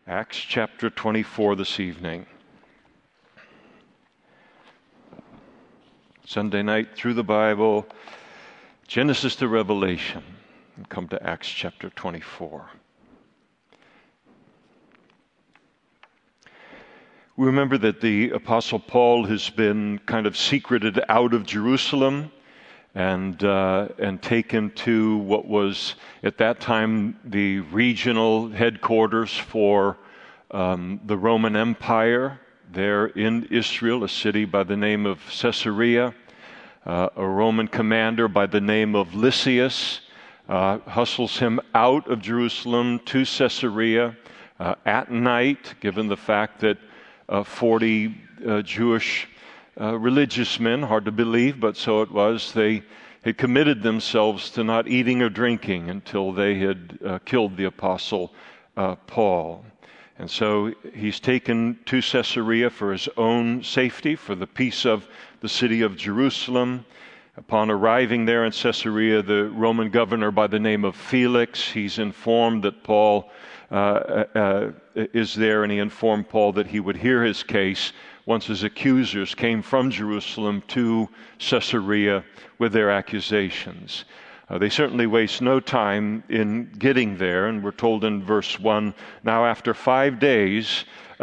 Acts chapter 24 this evening. Sunday night through the Bible, Genesis to Revelation, and come to Acts chapter 24. We remember that the Apostle Paul has been kind of secreted out of Jerusalem and taken to what was at that time the regional headquarters for the Roman Empire there in Israel, a city by the name of Caesarea. A Roman commander by the name of Lysias hustles him out of Jerusalem to Caesarea at night, given the fact that 40 Jewish religious men, hard to believe, but so it was, they had committed themselves to not eating or drinking until they had killed the Apostle Paul. And so he's taken to Caesarea for his own safety, for the peace of the city of Jerusalem. Upon arriving there in Caesarea, the Roman governor by the name of Felix, he's informed that Paul is there, and he informed Paul that he would hear his case once his accusers came from Jerusalem to Caesarea with their accusations. They certainly waste no time in getting there, and we're told in verse 1, now after 5 days,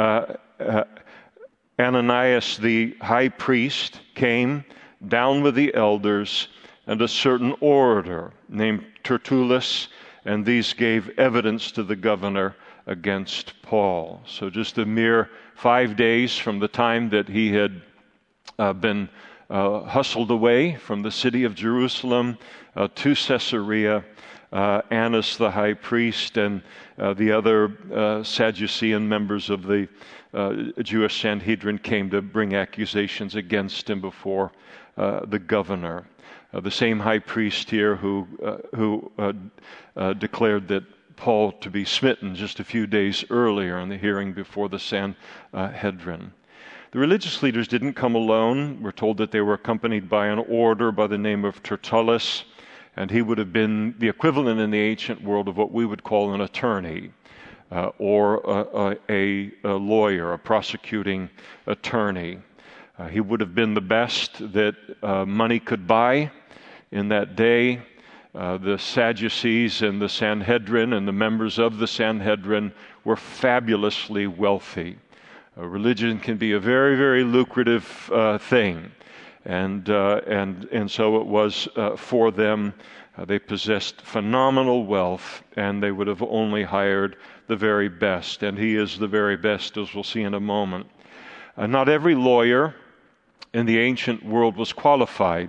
Ananias the high priest came down with the elders and a certain orator named Tertullus, and these gave evidence to the governor against Paul. So just a mere 5 days from the time that he had been hustled away from the city of Jerusalem to Caesarea, Annas the high priest and the other Sadducean members of the Jewish Sanhedrin came to bring accusations against him before the governor. The same high priest here who declared that Paul to be smitten just a few days earlier in the hearing before the Sanhedrin. The religious leaders didn't come alone. We're told that they were accompanied by an orator by the name of Tertullus, and he would have been the equivalent in the ancient world of what we would call an attorney or a lawyer, a prosecuting attorney. He would have been the best that money could buy in that day. The Sadducees and the Sanhedrin and the members of the Sanhedrin were fabulously wealthy. Religion can be a very, very lucrative thing, and so it was for them. They possessed phenomenal wealth, and they would have only hired the very best, and he is the very best, as we'll see in a moment. Not every lawyer in the ancient world was qualified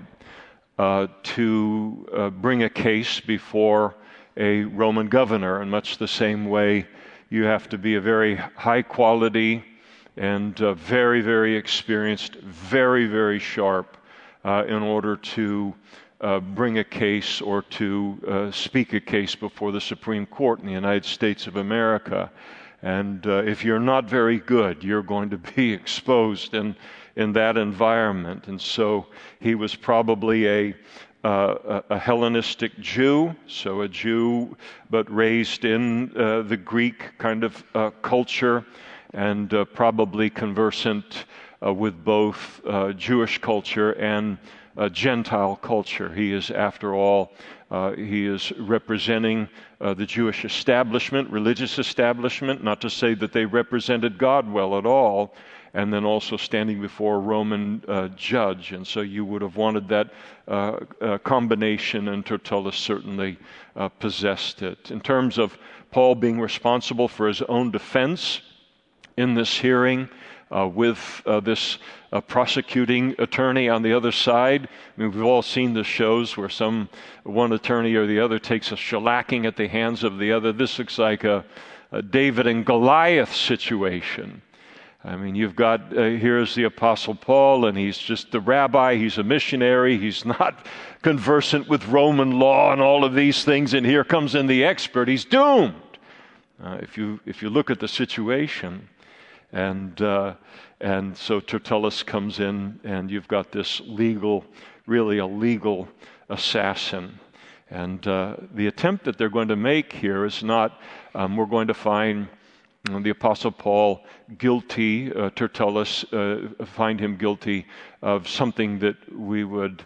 to bring a case before a Roman governor, in much the same way you have to be a very high quality and very, very experienced, very, very sharp in order to bring a case or to speak a case before the Supreme Court in the United States of America. And if you're not very good, you're going to be exposed in that environment. And so he was probably a Hellenistic Jew, so a Jew but raised in the Greek kind of culture, and probably conversant with both Jewish culture and Gentile culture. He is, after all, he is representing the Jewish establishment, religious establishment, not to say that they represented God well at all, and then also standing before a Roman judge. And so you would have wanted that combination, and Tertullus certainly possessed it. In terms of Paul being responsible for his own defense in this hearing, with this prosecuting attorney on the other side. I mean, we've all seen the shows where one attorney or the other takes a shellacking at the hands of the other. This looks like a David and Goliath situation. I mean, you've got, here's the Apostle Paul, and he's just the rabbi, he's a missionary, he's not conversant with Roman law and all of these things, and here comes in the expert, he's doomed. If you look at the situation, and so Tertullus comes in, and you've got this really a legal assassin. And the attempt that they're going to make here is not, we're going to find the Apostle Paul guilty, Tertullus find him guilty of something that we would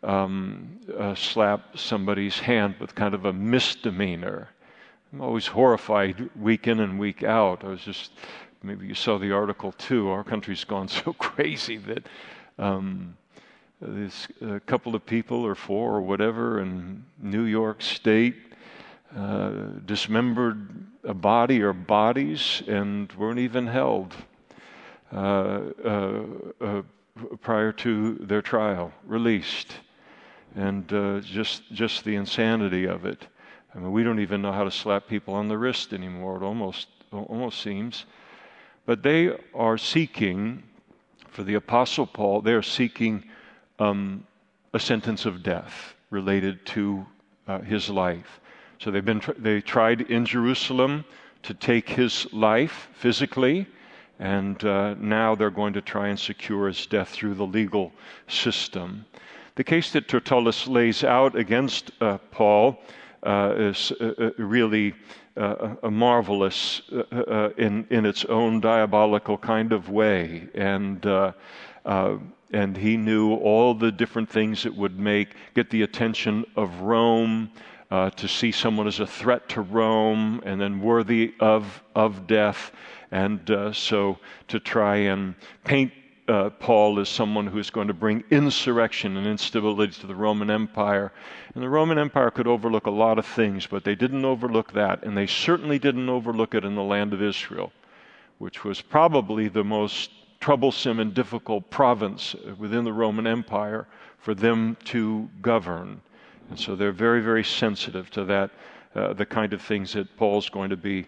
slap somebody's hand with, kind of a misdemeanor. I'm always horrified week in and week out. Maybe you saw the article too, our country's gone so crazy that there's a couple of people, or four or whatever, in New York State dismembered a body or bodies and weren't even held prior to their trial, released. And just the insanity of it. I mean, we don't even know how to slap people on the wrist anymore. It almost seems. But they are seeking, for the Apostle Paul, they are seeking a sentence of death related to his life. So they tried in Jerusalem to take his life physically, and now they're going to try and secure his death through the legal system. The case that Tertullus lays out against Paul is really a marvelous in its own diabolical kind of way, and he knew all the different things that would get the attention of Rome, to see someone as a threat to Rome and then worthy of death, and so to try and paint Paul as someone who is going to bring insurrection and instability to the Roman Empire. And the Roman Empire could overlook a lot of things, but they didn't overlook that, and they certainly didn't overlook it in the land of Israel, which was probably the most troublesome and difficult province within the Roman Empire for them to govern. And so they're very, very sensitive to that, the kind of things that Paul's going to be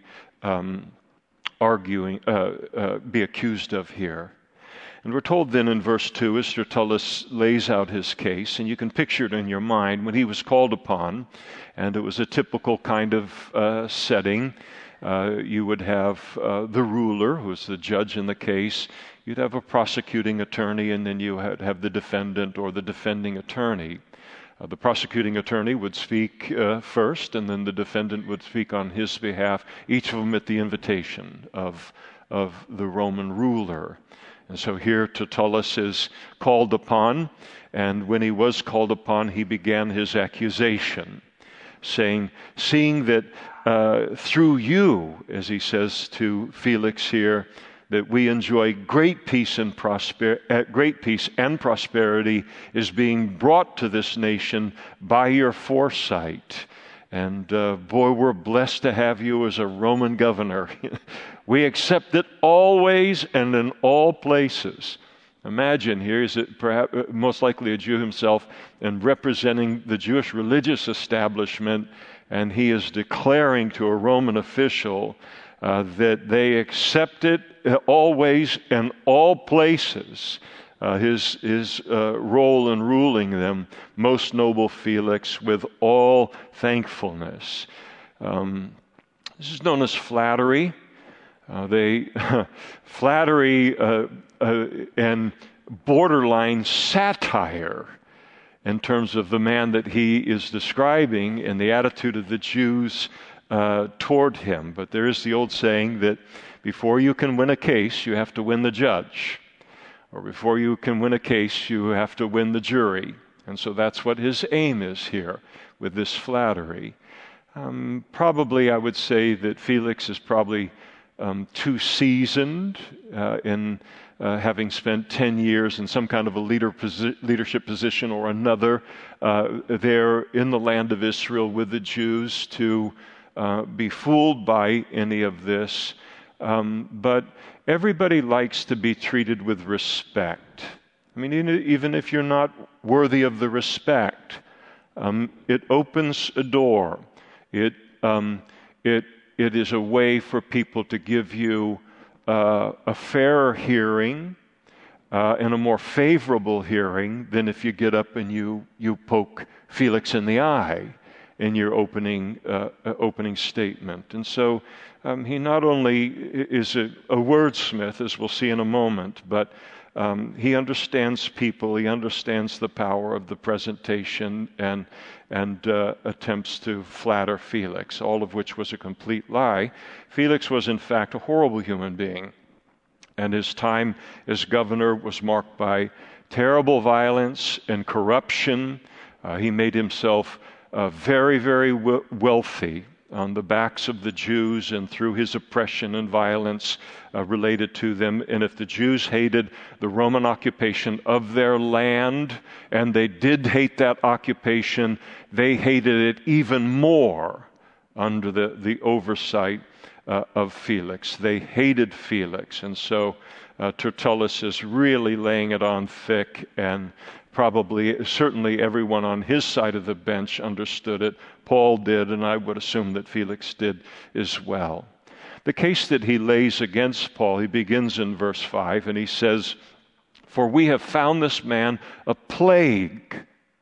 be accused of here. And we're told then in verse 2, as Tertullus lays out his case, and you can picture it in your mind, when he was called upon, and it was a typical kind of setting. You would have the ruler, who is the judge in the case. You'd have a prosecuting attorney, and then you have the defendant or the defending attorney. The prosecuting attorney would speak first, and then the defendant would speak on his behalf, each of them at the invitation of the Roman ruler. And so here Tertullus is called upon, and when he was called upon, he began his accusation, saying, seeing that through you, as he says to Felix here, that we enjoy great peace and prosperity is being brought to this nation by your foresight. And boy, we're blessed to have you as a Roman governor. We accept it always and in all places. Imagine, here is it perhaps most likely a Jew himself, and representing the Jewish religious establishment, and he is declaring to a Roman official that they accept it always and all places. His role in ruling them, most noble Felix, with all thankfulness. This is known as flattery. Flattery and borderline satire in terms of the man that he is describing and the attitude of the Jews toward him. But there is the old saying that before you can win a case, you have to win the judge. Or before you can win a case, you have to win the jury. And so that's what his aim is here with this flattery. Probably I would say that Felix is probably too seasoned in having spent 10 years in some kind of a leadership position or another there in the land of Israel with the Jews to be fooled by any of this. But everybody likes to be treated with respect. I mean, even if you're not worthy of the respect, it opens a door. It is a way for people to give you a fairer hearing and a more favorable hearing than if you get up and you poke Felix in the eye in your opening statement. And so he not only is a wordsmith, as we'll see in a moment, but He understands people. He understands the power of the presentation and attempts to flatter Felix, all of which was a complete lie. Felix was, in fact, a horrible human being, and his time as governor was marked by terrible violence and corruption. He made himself very, very wealthy on the backs of the Jews and through his oppression and violence related to them. And if the Jews hated the Roman occupation of their land, and they did hate that occupation, they hated it even more under the oversight of Felix. They hated Felix. And so Tertullus is really laying it on thick, and certainly everyone on his side of the bench understood it. Paul did, and I would assume that Felix did as well. The case that he lays against Paul, he begins in verse 5, and he says, "For we have found this man a plague."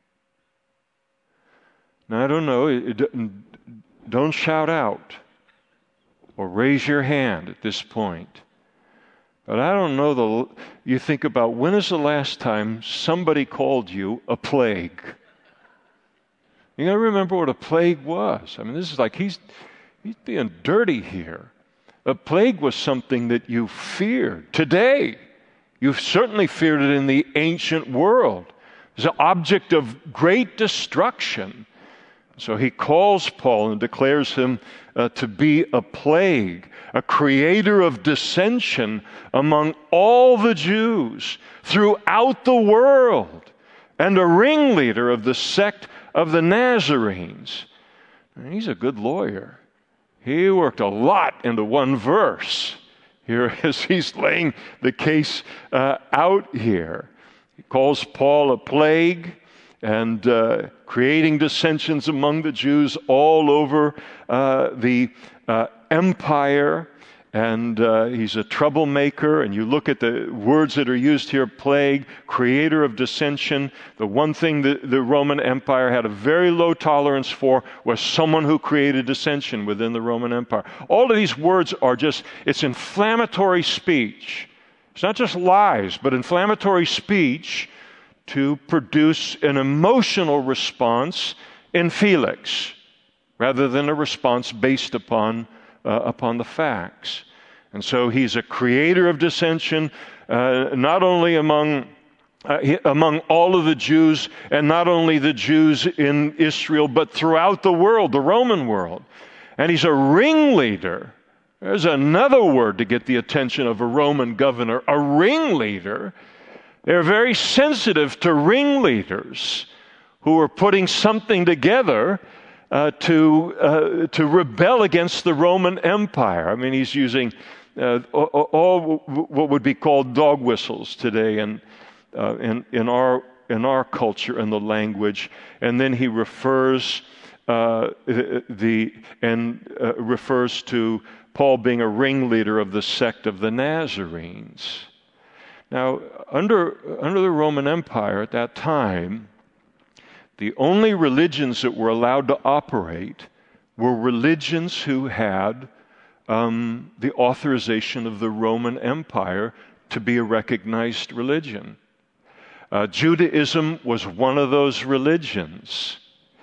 Now, I don't know, don't shout out or raise your hand at this point. But I don't know, you think about, when is the last time somebody called you a plague? You got to remember what a plague was. I mean, this is like he's being dirty here. A plague was something that you feared. Today, you've certainly feared it in the ancient world. It's an object of great destruction. So he calls Paul and declares him to be a plague, a creator of dissension among all the Jews throughout the world, and a ringleader of the sect of the Nazarenes. And he's a good lawyer. He worked a lot into one verse here as he's laying the case out here. He calls Paul a plague and creating dissensions among the Jews all over the empire. And he's a troublemaker. And you look at the words that are used here: plague, creator of dissension. The one thing that the Roman Empire had a very low tolerance for was someone who created dissension within the Roman Empire. All of these words are it's inflammatory speech. It's not just lies, but inflammatory speech to produce an emotional response in Felix, rather than a response based upon the facts. And so he's a creator of dissension, not only among all of the Jews, and not only the Jews in Israel, but throughout the world, the Roman world. And he's a ringleader. There's another word to get the attention of a Roman governor, a ringleader. They're very sensitive to ringleaders who are putting something together to rebel against the Roman Empire. I mean, he's using all what would be called dog whistles today in our culture and the language, and then he refers refers to Paul being a ringleader of the sect of the Nazarenes. Now, under the Roman Empire at that time, the only religions that were allowed to operate were religions who had the authorization of the Roman Empire to be a recognized religion. Judaism was one of those religions.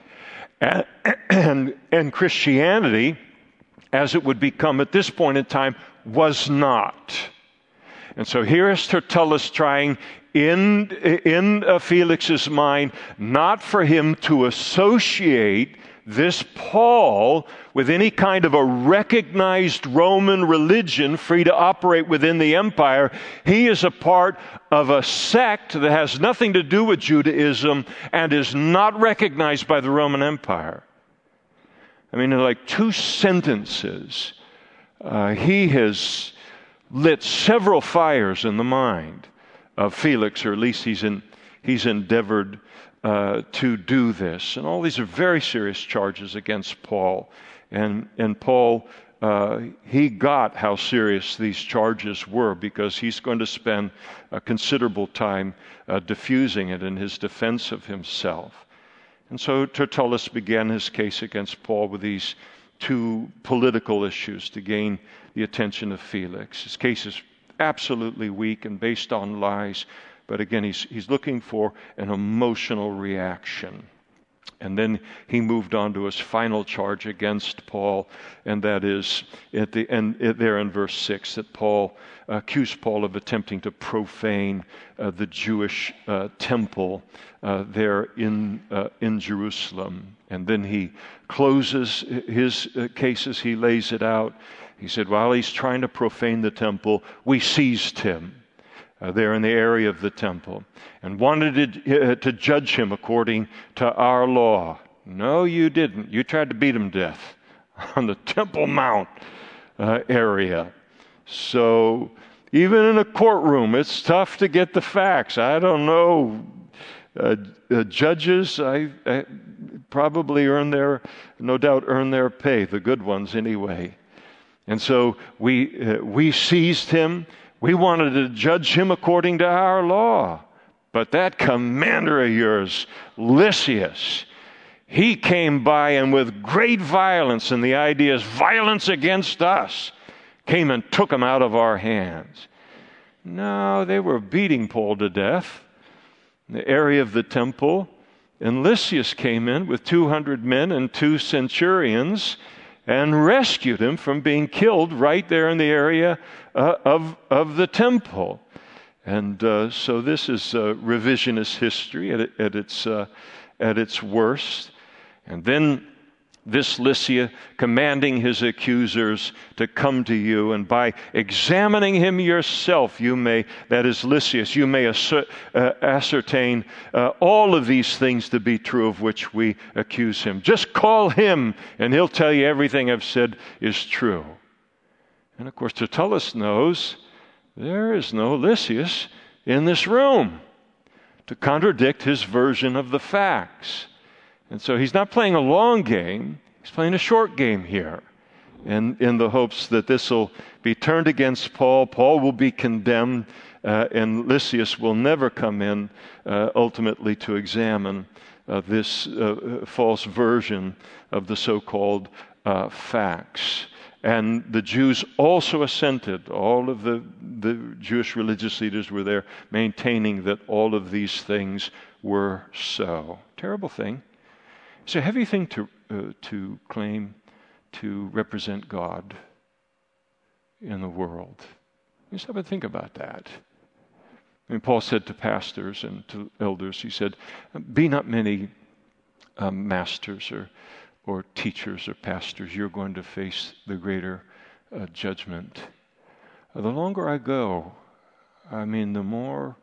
And Christianity, as it would become at this point in time, was not. And so here is Tertullus trying in Felix's mind not for him to associate this Paul with any kind of a recognized Roman religion free to operate within the empire. He is a part of a sect that has nothing to do with Judaism and is not recognized by the Roman Empire. I mean, in like 2 sentences, he has lit several fires in the mind of Felix, or at least he's endeavored to do this. And all these are very serious charges against Paul. And Paul, he got how serious these charges were, because he's going to spend a considerable time diffusing it in his defense of himself. And so Tertullus began his case against Paul with these 2 political issues to gain the attention of Felix. His case is absolutely weak and based on lies. But again, he's looking for an emotional reaction. And then he moved on to his final charge against Paul, and that is at the end there in verse 6, that Paul accused Paul of attempting to profane the Jewish temple there in Jerusalem. And then he closes his cases, he lays it out. He said, while he's trying to profane the temple, we seized him there in the area of the temple, and wanted to judge him according to our law. No, you didn't. You tried to beat him to death on the Temple Mount area. So even in a courtroom, it's tough to get the facts. I don't know. Judges, I probably no doubt earn their pay, the good ones anyway. And so we seized him. We wanted to judge him according to our law. But that commander of yours, Lysias, he came by and with great violence, and the idea is violence against us, came and took him out of our hands. No, they were beating Paul to death in the area of the temple. And Lysias came in with 200 men and 2 centurions and rescued him from being killed right there in the area of the temple. And so this is revisionist history at its worst. And then this Lysias commanding his accusers to come to you, and by examining him yourself, you may, that is Lysias, you may ascertain all of these things to be true of which we accuse him. Just call him, and he'll tell you everything I've said is true. And of course, Tertullus knows there is no Lysias in this room to contradict his version of the facts. And so he's not playing a long game, he's playing a short game here. And in the hopes that this will be turned against Paul, Paul will be condemned, and Lysias will never come in ultimately to examine this false version of the so-called facts. And the Jews also assented. All of the Jewish religious leaders were there maintaining that all of these things were so. Terrible thing. It's a heavy thing to claim to represent God in the world. You stop and think about that. I mean, Paul said to pastors and to elders, he said, be not many masters or teachers or pastors. You're going to face the greater judgment. The longer I go, I mean, the more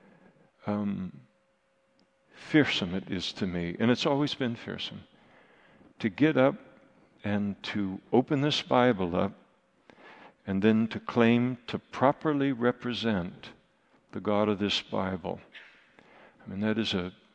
fearsome it is to me, and it's always been fearsome, to get up and to open this Bible up and then to claim to properly represent the God of this Bible. I mean, that is a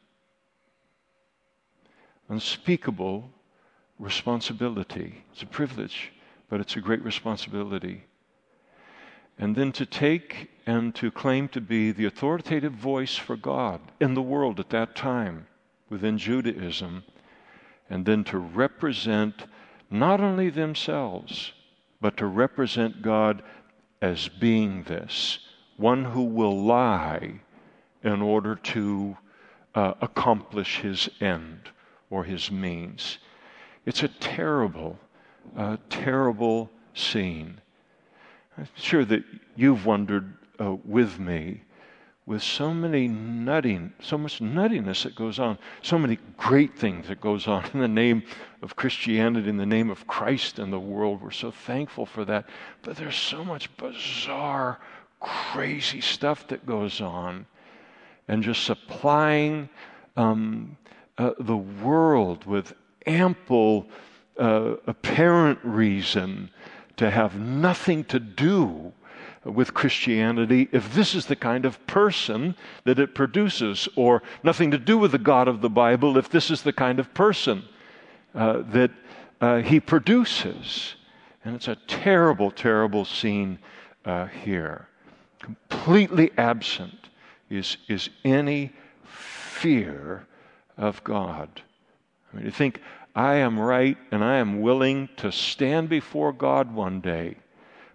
unspeakable responsibility. It's a privilege, but it's a great responsibility. And then to take and to claim to be the authoritative voice for God in the world at that time within Judaism, and then to represent not only themselves, but to represent God as being this, one who will lie in order to accomplish his end or his means. It's a terrible, terrible scene. I'm sure that you've wondered with me, with so much nuttiness that goes on, so many great things that goes on in the name of Christianity, in the name of Christ in the world. We're so thankful for that. But there's so much bizarre, crazy stuff that goes on, and just supplying the world with ample apparent reason to have nothing to do with Christianity if this is the kind of person that it produces, or nothing to do with the God of the Bible if this is the kind of person that he produces. And it's a terrible, terrible scene here. Completely absent is any fear of God. I mean, you think, I am right and I am willing to stand before God one day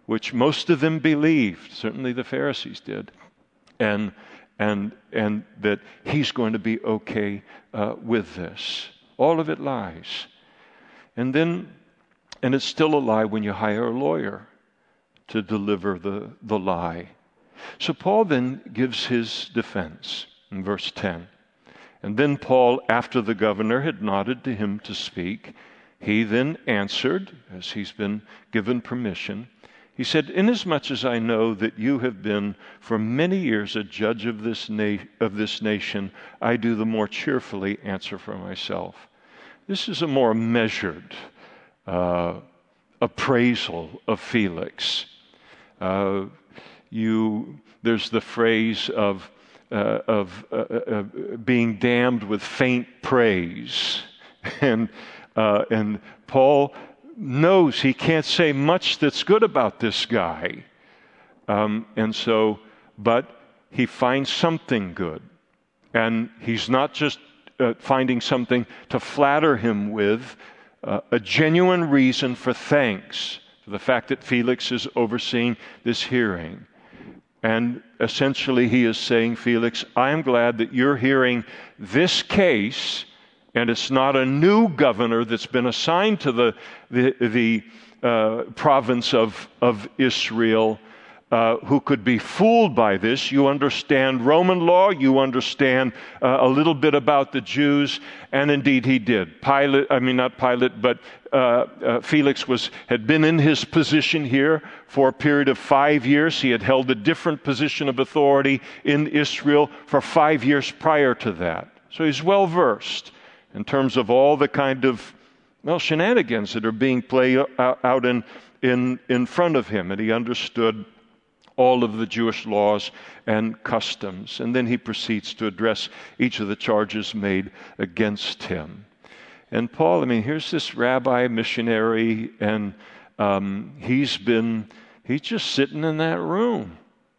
which most of them believed, certainly the Pharisees did, and that he's going to be okay with this. All of it lies. And it's still a lie when you hire a lawyer to deliver the lie. So Paul then gives his defense in verse 10. And then Paul, after the governor had nodded to him to speak, he then answered, as he's been given permission. He said, "Inasmuch as I know that you have been for many years a judge of this nation, I do the more cheerfully answer for myself." This is a more measured appraisal of Felix. There's the phrase of being damned with faint praise, and Paul knows he can't say much that's good about this guy, but he finds something good, and he's not just finding something to flatter him with, a genuine reason for thanks for the fact that Felix is overseeing this hearing. And essentially he is saying, Felix, I am glad that you're hearing this case, and it's not a new governor that's been assigned to the province of Israel who could be fooled by this. You understand Roman law, you understand a little bit about the Jews, and indeed he did. Felix had been in his position here for a period of 5 years. He had held a different position of authority in Israel for 5 years prior to that. So he's well versed in terms of all the kind of shenanigans that are being played out in front of him, and he understood all of the Jewish laws and customs. And then he proceeds to address each of the charges made against him. And Paul, here's this rabbi missionary, and he's just sitting in that room.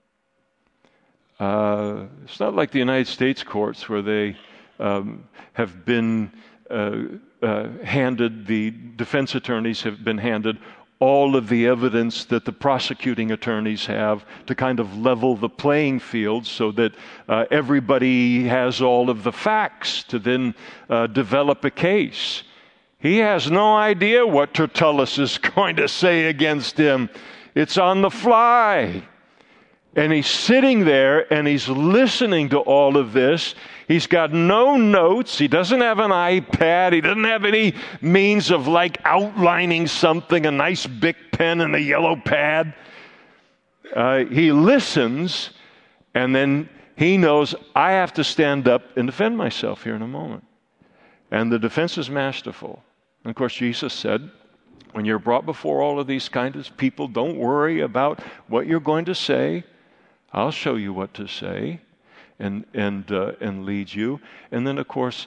It's not like the United States courts where they have been handed, the defense attorneys have been handed all of the evidence that the prosecuting attorneys have to kind of level the playing field so that everybody has all of the facts to then develop a case. He has no idea what Tertullus is going to say against him. It's on the fly. And he's sitting there and he's listening to all of this. He's got no notes. He doesn't have an iPad. He doesn't have any means of outlining something, a nice big pen and a yellow pad. He listens, and then he knows, I have to stand up and defend myself here in a moment. And the defense is masterful. And of course, Jesus said, when you're brought before all of these kinds of people, don't worry about what you're going to say. I'll show you what to say and lead you. And then, of course,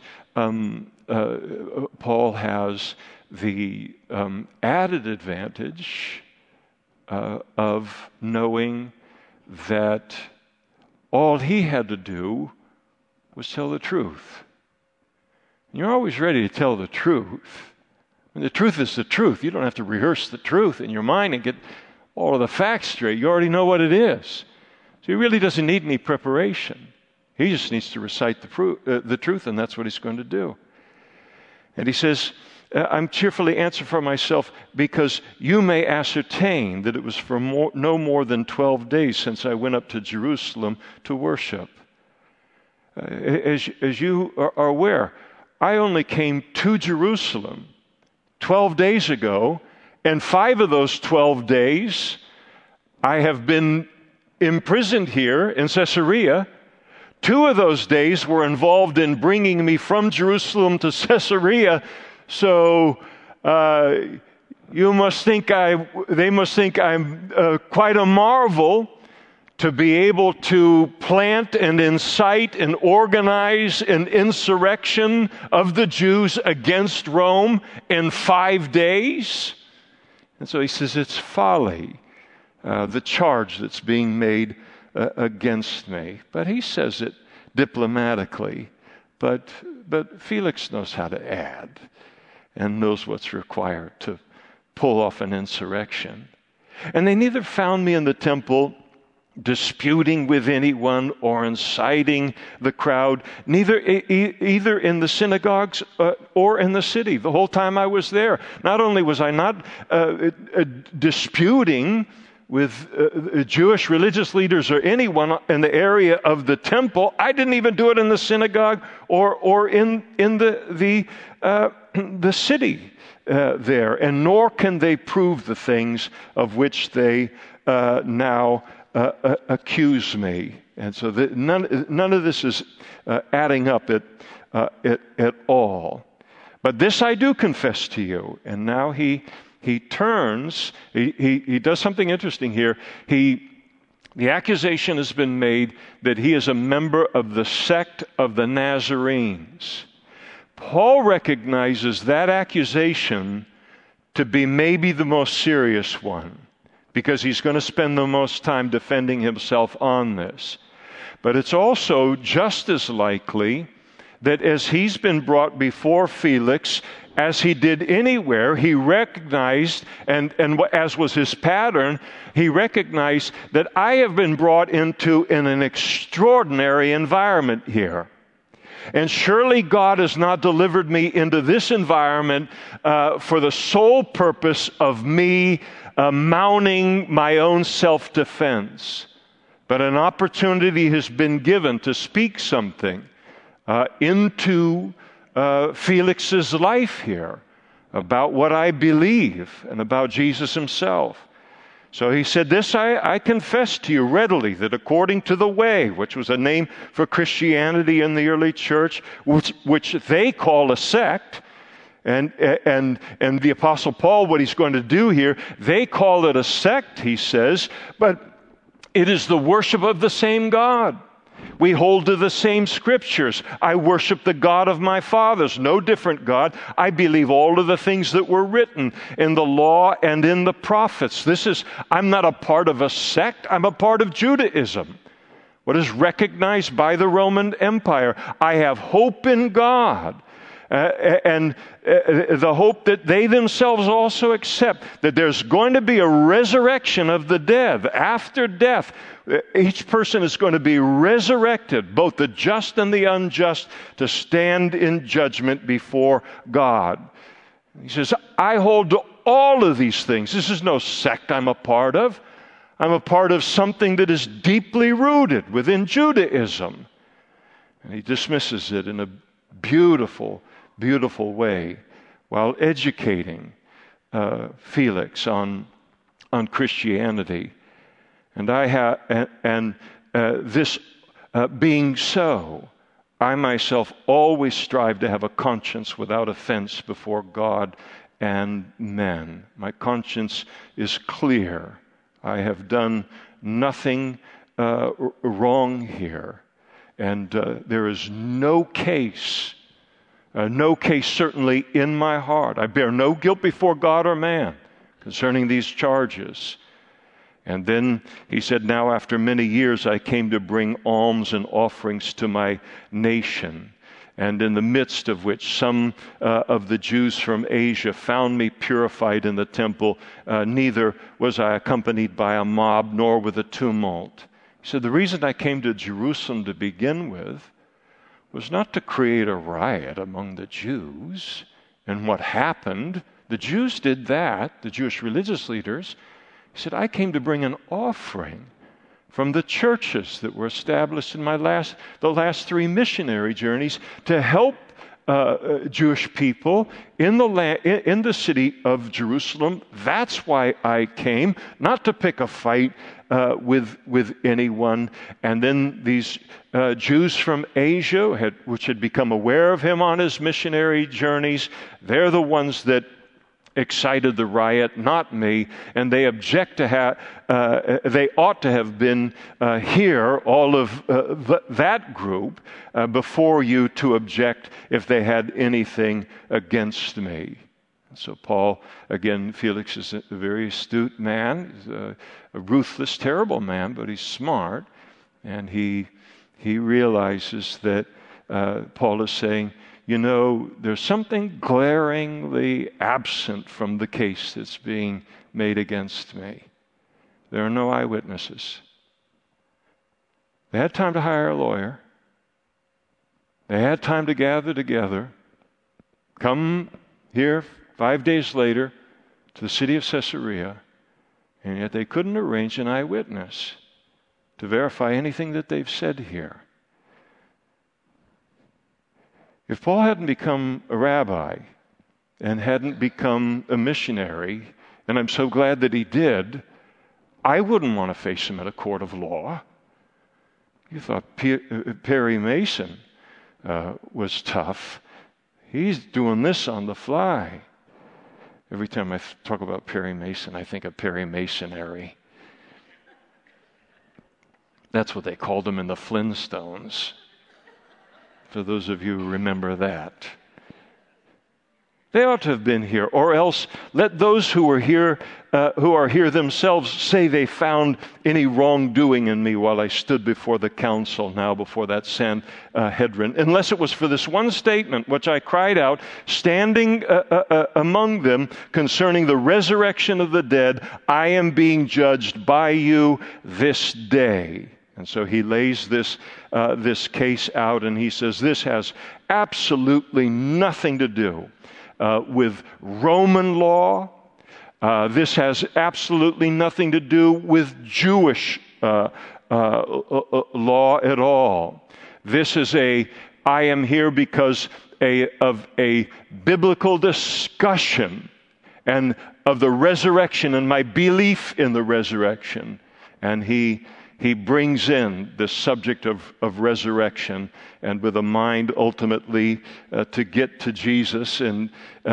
Paul has the added advantage of knowing that all he had to do was tell the truth. And you're always ready to tell the truth. And the truth is the truth. You don't have to rehearse the truth in your mind and get all of the facts straight. You already know what it is. So he really doesn't need any preparation. He just needs to recite the truth, and that's what he's going to do. And he says, I'm cheerfully answer for myself because you may ascertain that it was for no more than 12 days since I went up to Jerusalem to worship. As you are aware, I only came to Jerusalem 12 days ago, and 5 of those 12 days I have been imprisoned here in Caesarea. 2 of those days were involved in bringing me from Jerusalem to Caesarea. So they must think I'm quite a marvel to be able to plant and incite and organize an insurrection of the Jews against Rome in 5 days. And so he says it's folly. The charge that's being made against me. But he says it diplomatically. But Felix knows how to add and knows what's required to pull off an insurrection. And they neither found me in the temple disputing with anyone or inciting the crowd, neither either in the synagogues or in the city. The whole time I was there, not only was I not disputing with Jewish religious leaders or anyone in the area of the temple, I didn't even do it in the synagogue or in the city there, and nor can they prove the things of which they now accuse me. And so none of this is adding up at all. But this I do confess to you. And now he turns, he does something interesting here. The accusation has been made that he is a member of the sect of the Nazarenes. Paul recognizes that accusation to be maybe the most serious one, because he's going to spend the most time defending himself on this. But it's also just as likely that as he's been brought before Felix, as he did anywhere, he recognized, and as was his pattern, he recognized that I have been brought into in an extraordinary environment here. And surely God has not delivered me into this environment for the sole purpose of me mounting my own self-defense. But an opportunity has been given to speak something into Felix's life here about what I believe and about Jesus himself. So he said, this I confess to you readily, that according to the way, which was a name for Christianity in the early church, which they call a sect, and the Apostle Paul, what he's going to do here, they call it a sect, he says, but it is the worship of the same God. We hold to the same scriptures. I worship the God of my fathers, no different God. I believe all of the things that were written in the law and in the prophets. I'm not a part of a sect. I'm a part of Judaism, what is recognized by the Roman Empire. I have hope in God. And the hope that they themselves also accept, that there's going to be a resurrection of the dead. After death, each person is going to be resurrected, both the just and the unjust, to stand in judgment before God. He says, I hold to all of these things. This is no sect I'm a part of. I'm a part of something that is deeply rooted within Judaism. And he dismisses it in a beautiful way, while educating Felix on Christianity. And this being so, I myself always strive to have a conscience without offense before God and men. My conscience is clear. I have done nothing wrong here, and there is no case certainly in my heart. I bear no guilt before God or man concerning these charges. And then he said, now after many years I came to bring alms and offerings to my nation, and in the midst of which some of the Jews from Asia found me purified in the temple. Neither was I accompanied by a mob, nor with a tumult. He said, the reason I came to Jerusalem to begin with was not to create a riot among the Jews. And what happened, the Jews did that, the Jewish religious leaders. He said, I came to bring an offering from the churches that were established in the last 3 missionary journeys to help Jewish people in the city of Jerusalem. That's why I came, not to pick a fight with anyone. And then these Jews from Asia, which had become aware of him on his missionary journeys, they're the ones that excited the riot, not me, and they object to they ought to have been here, all of that group, before you to object if they had anything against me. So Paul, again, Felix is a very astute man, he's a ruthless, terrible man, but he's smart, and he realizes that Paul is saying, you know, there's something glaringly absent from the case that's being made against me. There are no eyewitnesses. They had time to hire a lawyer. They had time to gather together, come here 5 days later to the city of Caesarea, and yet they couldn't arrange an eyewitness to verify anything that they've said here. If Paul hadn't become a rabbi and hadn't become a missionary, and I'm so glad that he did, I wouldn't want to face him at a court of law. You thought Perry Mason was tough. He's doing this on the fly. Every time I talk about Perry Mason, I think of Perry Masonry. That's what they called him in the Flintstones. For those of you who remember that. They ought to have been here, or else let those who are here themselves say they found any wrongdoing in me while I stood before the council, now before that Sanhedrin, unless it was for this one statement which I cried out, standing among them concerning the resurrection of the dead, I am being judged by you this day. And so he lays this case out, and he says this has absolutely nothing to do with Roman law. This has absolutely nothing to do with Jewish law at all. This is I am here because of a biblical discussion and of the resurrection and my belief in the resurrection. And he brings in the subject of resurrection, and with a mind ultimately to get to Jesus and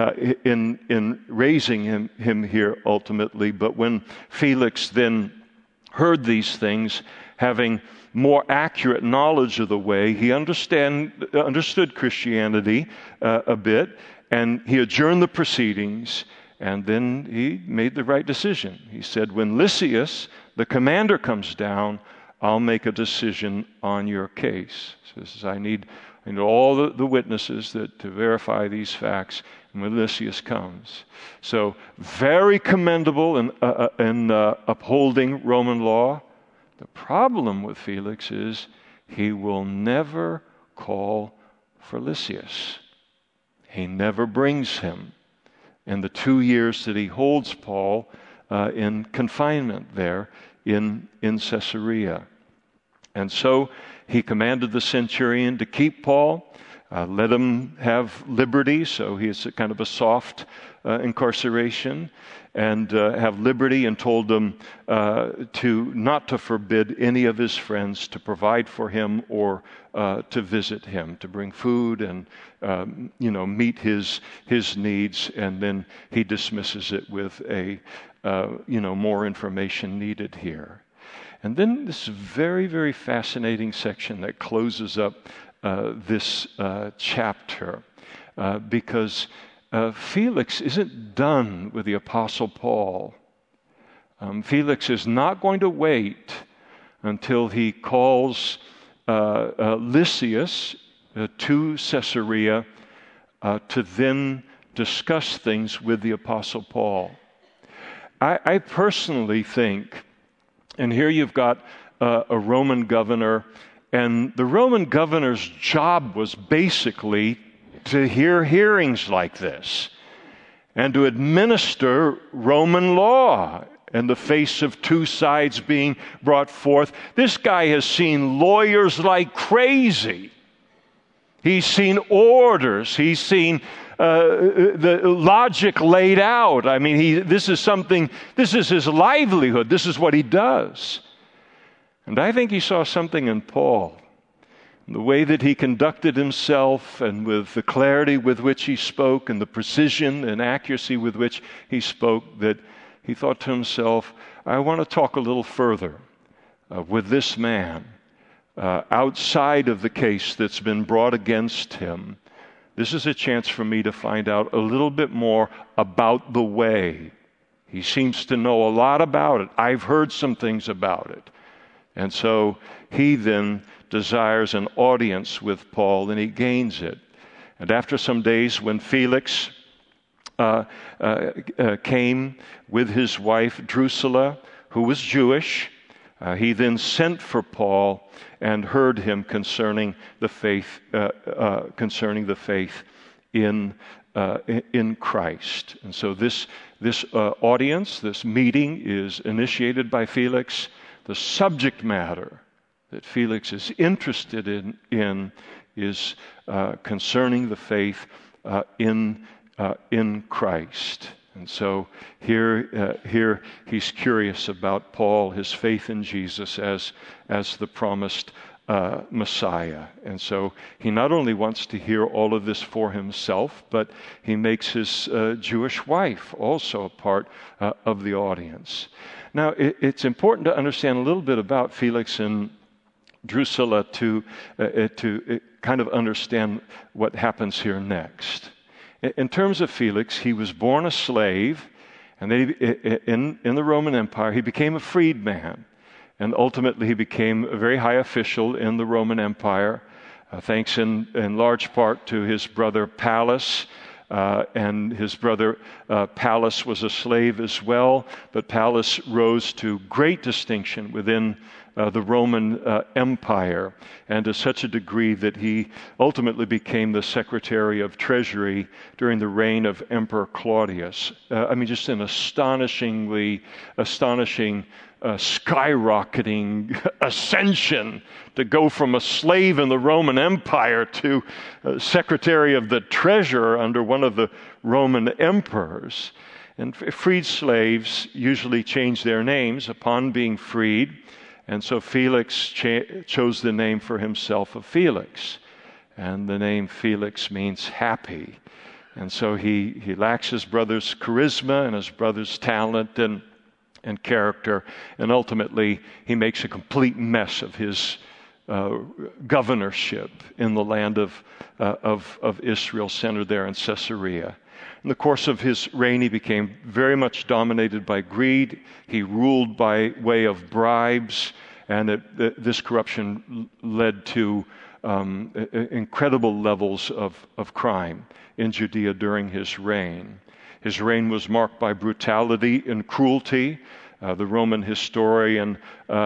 in raising him here ultimately. But when Felix then heard these things, having more accurate knowledge of the way, he understood Christianity a bit, and he adjourned the proceedings, and then he made the right decision. He said, when Lysias, the commander, comes down, I'll make a decision on your case. So this is, I need all the witnesses to verify these facts, and when Lysias comes. So very commendable in upholding Roman law. The problem with Felix is he will never call for Lysias. He never brings him. In the 2 years that he holds Paul in confinement there in Caesarea. And so he commanded the centurion to keep Paul, let him have liberty, so he is kind of a soft incarceration, and have liberty, and told them not to forbid any of his friends to provide for him or to visit him, to bring food and meet his needs, and then he dismisses it with more information needed here. And then this very, very fascinating section that closes up this chapter, because Felix isn't done with the Apostle Paul. Felix is not going to wait until he calls Lysias to Caesarea to then discuss things with the Apostle Paul. I personally think, and here you've got a Roman governor, and the Roman governor's job was basically to hear hearings like this and to administer Roman law in the face of two sides being brought forth. This guy has seen lawyers like crazy. He's seen orders. He's seen the logic laid out. I mean, this is his livelihood. This is what he does. And I think he saw something in Paul, the way that he conducted himself, and with the clarity with which he spoke, and the precision and accuracy with which he spoke, that he thought to himself, I want to talk a little further with this man outside of the case that's been brought against him. This is a chance for me to find out a little bit more about the way. He seems to know a lot about it. I've heard some things about it. And so he then desires an audience with Paul, and he gains it. And after some days, when Felix came with his wife Drusilla, who was Jewish. He then sent for Paul and heard him concerning the faith in Christ. And so this audience, this meeting, is initiated by Felix. The subject matter that Felix is interested in is concerning the faith in Christ. And so here he's curious about Paul, his faith in Jesus as the promised Messiah. And so he not only wants to hear all of this for himself, but he makes his Jewish wife also a part of the audience. Now, it's important to understand a little bit about Felix and Drusilla to kind of understand what happens here next. In terms of Felix, he was born a slave, and then in the Roman Empire, he became a freedman. And ultimately, he became a very high official in the Roman Empire, thanks in large part to his brother Pallas. And his brother Pallas was a slave as well, but Pallas rose to great distinction within the Roman Empire, and to such a degree that he ultimately became the Secretary of Treasury during the reign of Emperor Claudius. Just an astonishing, skyrocketing ascension to go from a slave in the Roman Empire to Secretary of the Treasurer under one of the Roman emperors. And freed slaves usually change their names upon being freed. And so Felix chose the name for himself of Felix. And the name Felix means happy. And so he lacks his brother's charisma and his brother's talent and character. And ultimately, he makes a complete mess of his governorship in the land of Israel, centered there in Caesarea. In the course of his reign, he became very much dominated by greed. He ruled by way of bribes, and this corruption led to incredible levels of crime in Judea during his reign. His reign was marked by brutality and cruelty. The Roman historian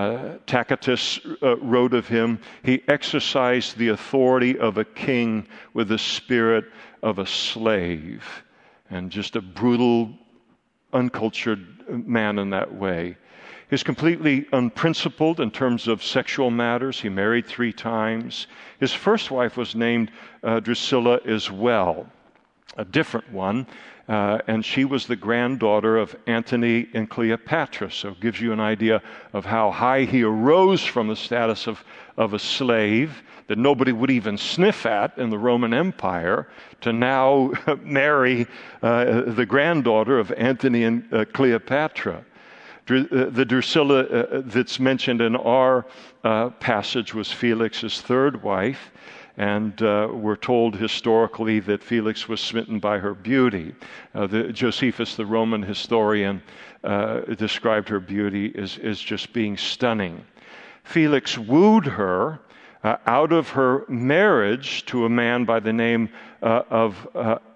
Tacitus wrote of him, he exercised the authority of a king with the spirit of a slave. And just a brutal, uncultured man in that way. He was completely unprincipled in terms of sexual matters. He married 3 times. His first wife was named Drusilla as well, a different one. And she was the granddaughter of Antony and Cleopatra. So it gives you an idea of how high he arose from the status of a slave that nobody would even sniff at in the Roman Empire, to now marry the granddaughter of Antony and Cleopatra. The Drusilla that's mentioned in our passage was Felix's 3rd wife, and we're told historically that Felix was smitten by her beauty. Josephus, the Roman historian, described her as just being stunning. Felix wooed her out of her marriage to a man by the name of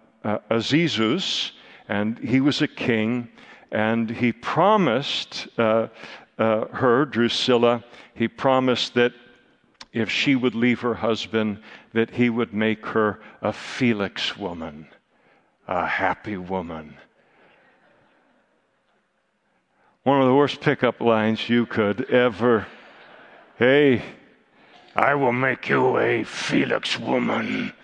Azizus, and he was a king, and he promised her, Drusilla, he promised that if she would leave her husband, that he would make her a Felix woman, a happy woman. One of the worst pickup lines you could ever, hey, I will make you a Felix woman.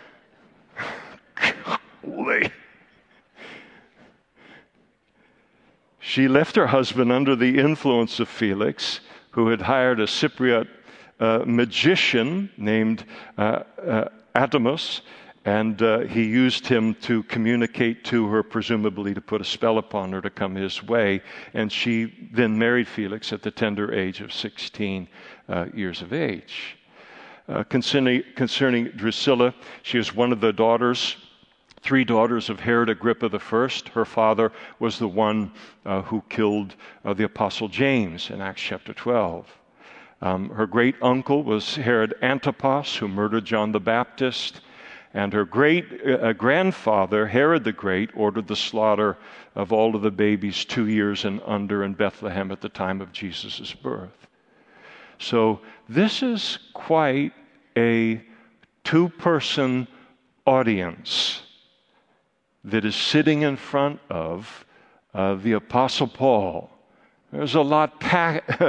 She left her husband under the influence of Felix, who had hired a Cypriot magician named Adamus, and he used him to communicate to her, presumably to put a spell upon her to come his way. And she then married Felix at the tender age of 16 years of age. Concerning Drusilla, she is one of the 3 daughters of Herod Agrippa I. Her father was the one who killed the Apostle James in Acts chapter 12. Her great uncle was Herod Antipas, who murdered John the Baptist. And her grandfather, Herod the Great, ordered the slaughter of all of the babies 2 years and under in Bethlehem at the time of Jesus' birth. So this is quite a two-person audience that is sitting in front of the Apostle Paul. There's a lot packed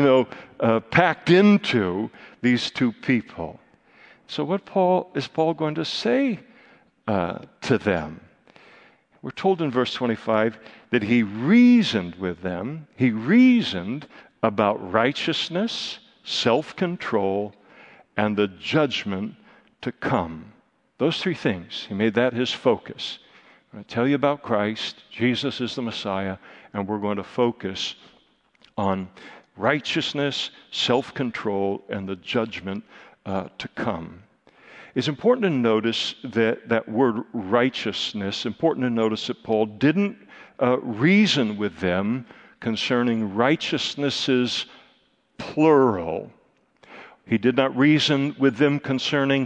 into these two people. So what is Paul going to say to them? We're told in verse 25 that he reasoned with them. He reasoned about righteousness, self-control, and the judgment to come. Those three things. He made that his focus. I'm going to tell you about Christ. Jesus is the Messiah, and we're going to focus on righteousness, self-control, and the judgment to come. It's important to notice that word righteousness, important to notice that Paul didn't reason with them concerning righteousnesses plural. He did not reason with them concerning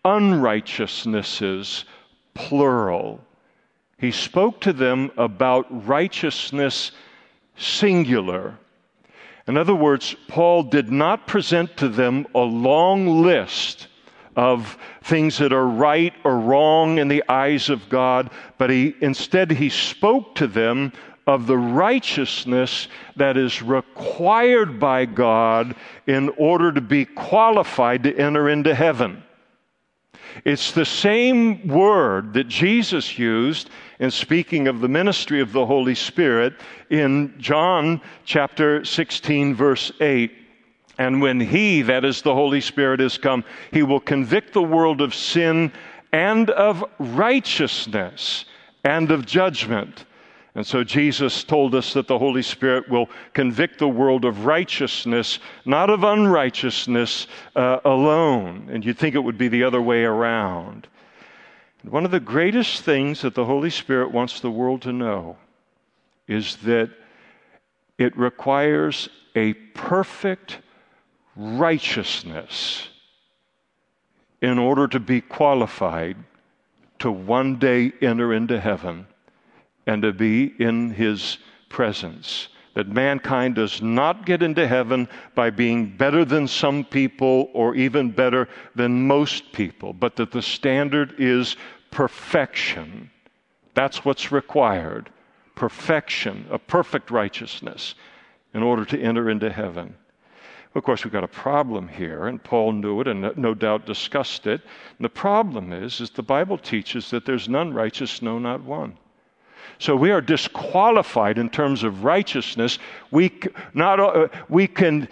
unrighteousnesses plural. He spoke to them about righteousness singular. In other words, Paul did not present to them a long list of things that are right or wrong in the eyes of God, but instead he spoke to them of the righteousness that is required by God in order to be qualified to enter into heaven. It's the same word that Jesus used in speaking of the ministry of the Holy Spirit in John chapter 16, verse 8. And when He, that is the Holy Spirit, is come, He will convict the world of sin and of righteousness and of judgment. And so Jesus told us that the Holy Spirit will convict the world of righteousness, not of unrighteousness alone. And you'd think it would be the other way around. And one of the greatest things that the Holy Spirit wants the world to know is that it requires a perfect righteousness in order to be qualified to one day enter into heaven and to be in His presence. That mankind does not get into heaven by being better than some people or even better than most people, but that the standard is perfection. That's what's required. Perfection, a perfect righteousness in order to enter into heaven. Of course, we've got a problem here, and Paul knew it and no doubt discussed it. And the problem is the Bible teaches that there's none righteous, no, not one. So we are disqualified in terms of righteousness. We can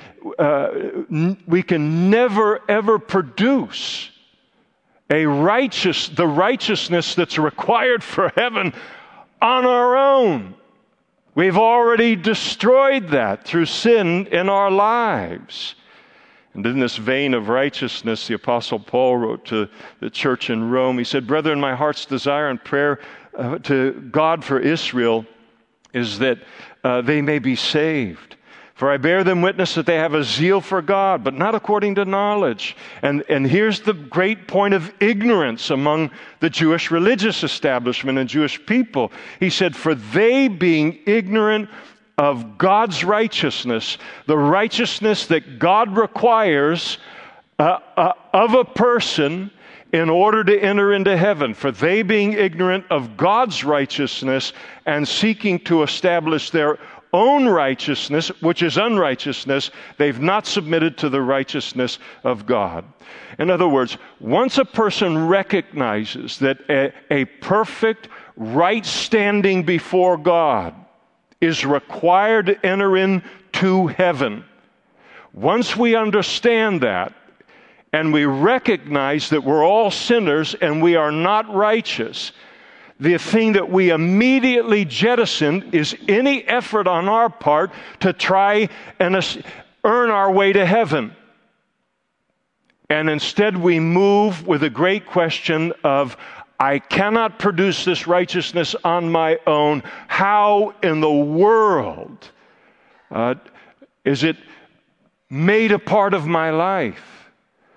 never ever produce the righteousness that's required for heaven on our own. We've already destroyed that through sin in our lives. And in this vein of righteousness, the Apostle Paul wrote to the church in Rome. He said, "Brethren, my heart's desire and prayer to God for Israel is that they may be saved. For I bear them witness that they have a zeal for God, but not according to knowledge." And here's the great point of ignorance among the Jewish religious establishment and Jewish people. He said, "For they being ignorant of God's righteousness," the righteousness that God requires of a person in order to enter into heaven, "for they being ignorant of God's righteousness and seeking to establish their own righteousness, which is unrighteousness, they've not submitted to the righteousness of God." In other words, once a person recognizes that a perfect right standing before God is required to enter into heaven, once we understand that, and we recognize that we're all sinners and we are not righteous, the thing that we immediately jettison is any effort on our part to try and earn our way to heaven. And instead we move with a great question of, I cannot produce this righteousness on my own. How in the world is it made a part of my life?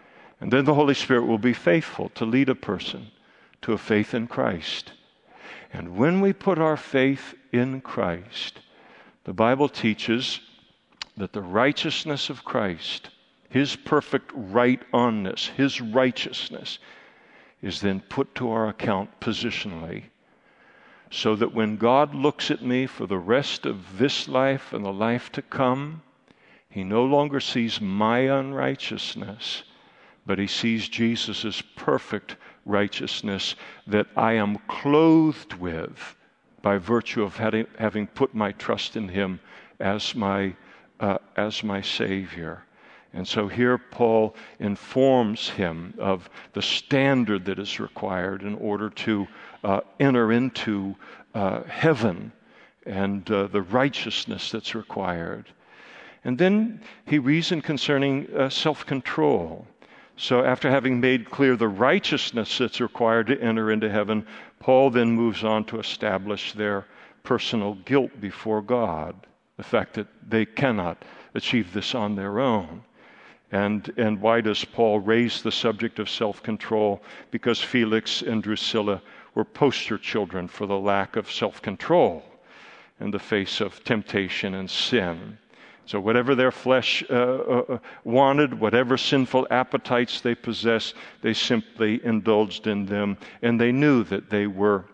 And then the Holy Spirit will be faithful to lead a person to a faith in Christ. And when we put our faith in Christ, the Bible teaches that the righteousness of Christ, His perfect right-onness, His righteousness, is then put to our account positionally, so that when God looks at me for the rest of this life and the life to come, He no longer sees my unrighteousness, but He sees Jesus' perfect righteousness that I am clothed with by virtue of having put my trust in Him as my Savior. And so here Paul informs him of the standard that is required in order to enter into heaven and the righteousness that's required. And then he reasoned concerning self-control. So after having made clear the righteousness that's required to enter into heaven, Paul then moves on to establish their personal guilt before God, the fact that they cannot achieve this on their own. And why does Paul raise the subject of self-control? Because Felix and Drusilla were poster children for the lack of self-control in the face of temptation and sin. So whatever their flesh wanted, whatever sinful appetites they possessed, they simply indulged in them, and they knew that they were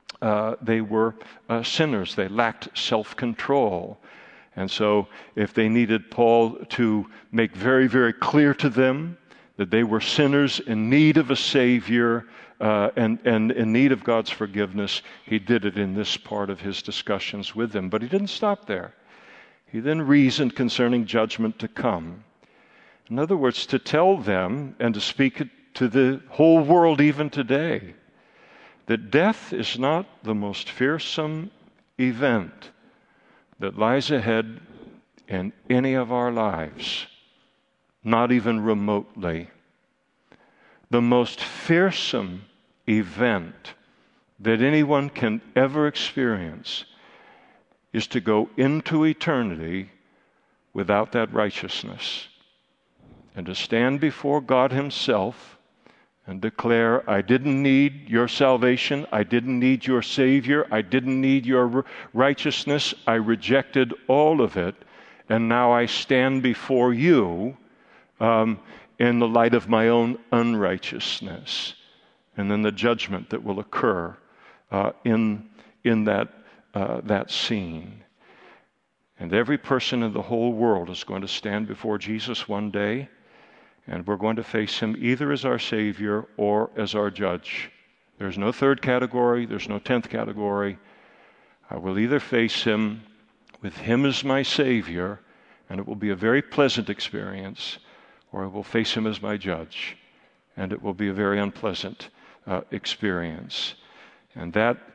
sinners. They lacked self-control. And so if they needed Paul to make very, very clear to them that they were sinners in need of a Savior and in need of God's forgiveness, he did it in this part of his discussions with them. But he didn't stop there. He then reasoned concerning judgment to come. In other words, to tell them and to speak it to the whole world even today, that death is not the most fearsome event that lies ahead in any of our lives, not even remotely. The most fearsome event that anyone can ever experience is to go into eternity without that righteousness and to stand before God Himself and declare, I didn't need your salvation, I didn't need your Savior, I didn't need your righteousness, I rejected all of it, and now I stand before you in the light of my own unrighteousness. And then the judgment that will occur in that scene. And every person in the whole world is going to stand before Jesus one day, and we're going to face Him either as our Savior or as our judge. There's no third category. There's no 10th category. I will either face Him with Him as my Savior, and it will be a very pleasant experience, or I will face Him as my judge, and it will be a very unpleasant experience. And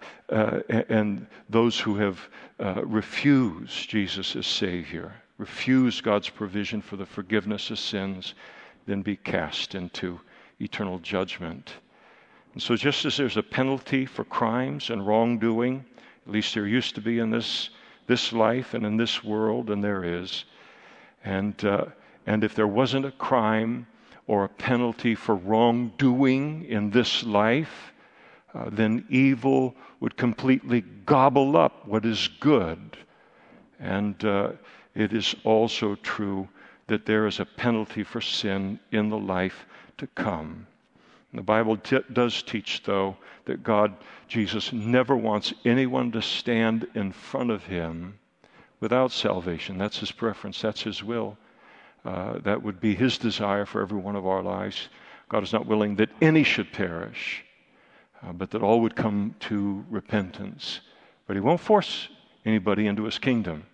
those who have refused Jesus as Savior, refused God's provision for the forgiveness of sins, then be cast into eternal judgment. And so just as there's a penalty for crimes and wrongdoing, at least there used to be in this life and in this world, and there is, and if there wasn't a crime or a penalty for wrongdoing in this life, then evil would completely gobble up what is good. And it is also true that there is a penalty for sin in the life to come. And the Bible does teach, though, that Jesus never wants anyone to stand in front of Him without salvation. That's His preference. That's His will. That would be His desire for every one of our lives. God is not willing that any should perish, but that all would come to repentance. But He won't force anybody into His kingdom.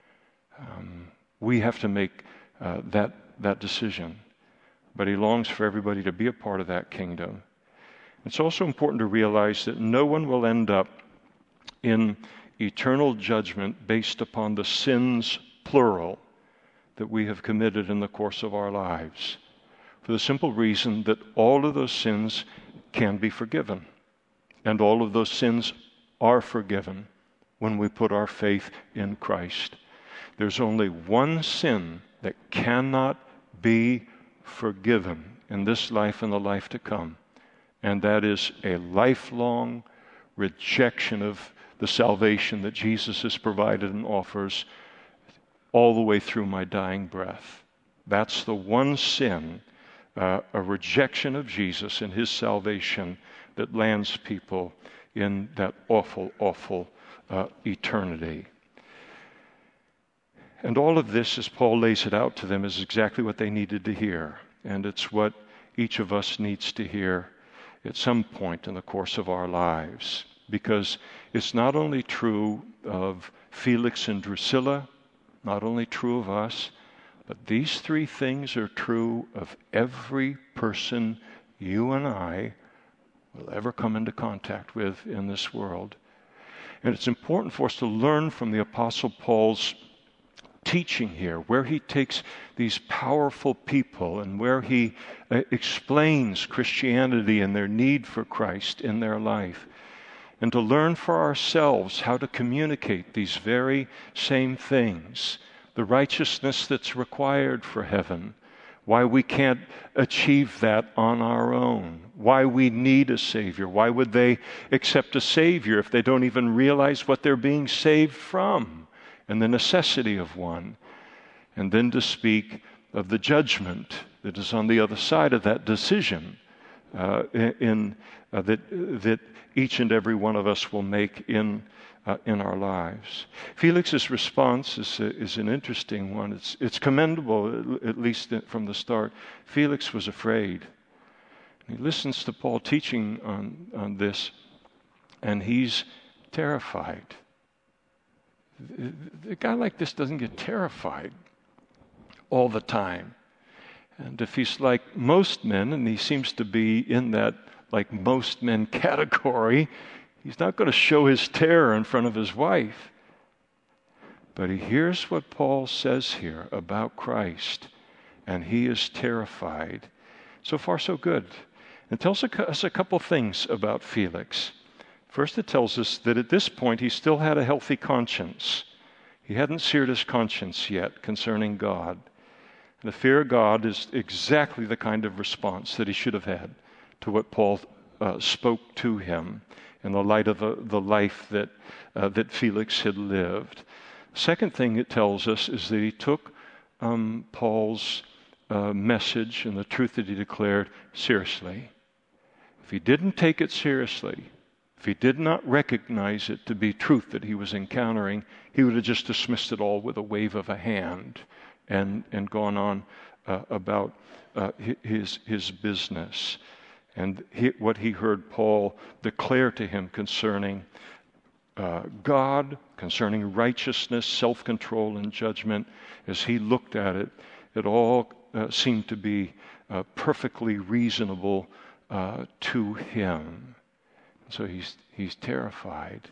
We have to make that decision. But He longs for everybody to be a part of that kingdom. It's also important to realize that no one will end up in eternal judgment based upon the sins, plural, that we have committed in the course of our lives, for the simple reason that all of those sins can be forgiven. And all of those sins are forgiven when we put our faith in Christ. There's only one sin that cannot be forgiven in this life and the life to come. And that is a lifelong rejection of the salvation that Jesus has provided and offers all the way through my dying breath. That's the one sin, a rejection of Jesus and his salvation that lands people in that awful, awful eternity. And all of this, as Paul lays it out to them, is exactly what they needed to hear. And it's what each of us needs to hear at some point in the course of our lives. Because it's not only true of Felix and Drusilla, not only true of us, but these three things are true of every person you and I will ever come into contact with in this world. And it's important for us to learn from the Apostle Paul's teaching here, where he takes these powerful people and where he explains Christianity and their need for Christ in their life, and to learn for ourselves how to communicate these very same things, the righteousness that's required for heaven, why we can't achieve that on our own, why we need a Savior. Why would they accept a Savior if they don't even realize what they're being saved from and the necessity of one? And then to speak of the judgment that is on the other side of that decision that each and every one of us will make in our lives. Felix's response is an interesting one. It's commendable, at least from the start. Felix was afraid. He listens to Paul teaching on this, and he's terrified. A guy like this doesn't get terrified all the time. And if he's like most men, and he seems to be in that like most men category, he's not going to show his terror in front of his wife. But he hears what Paul says here about Christ, and he is terrified. So far, so good. It tells us a couple things about Felix. First, it tells us that at this point, he still had a healthy conscience. He hadn't seared his conscience yet concerning God. And the fear of God is exactly the kind of response that he should have had to what Paul spoke to him in the light of the life that Felix had lived. Second thing it tells us is that he took Paul's message and the truth that he declared seriously. If he didn't take it seriously, if he did not recognize it to be truth that he was encountering, he would have just dismissed it all with a wave of a hand and gone on about his business. And what he heard Paul declare to him concerning God, concerning righteousness, self-control, and judgment, as he looked at it, it all seemed to be perfectly reasonable to him. So he's terrified.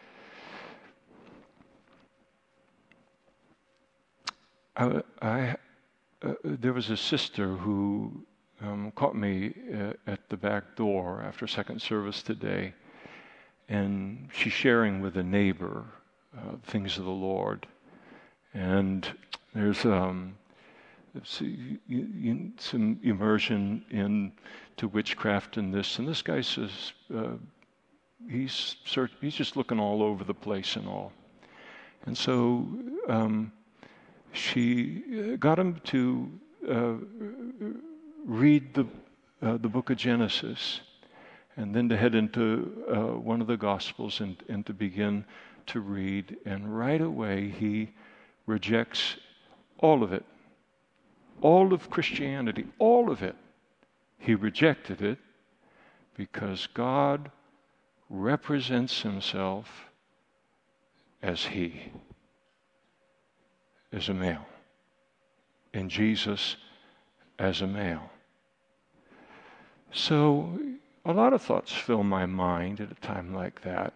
There was a sister who caught me at the back door after second service today, and she's sharing with a neighbor things of the Lord. And there's some immersion into witchcraft in this. And this guy says he's just looking all over the place and all. And so she got him to read the book of Genesis, and then to head into one of the Gospels and to begin to read. And right away he rejects all of it. All of Christianity, all of it. He rejected it because God represents himself as he, as a male, and Jesus as a male. So a lot of thoughts fill my mind at a time like that,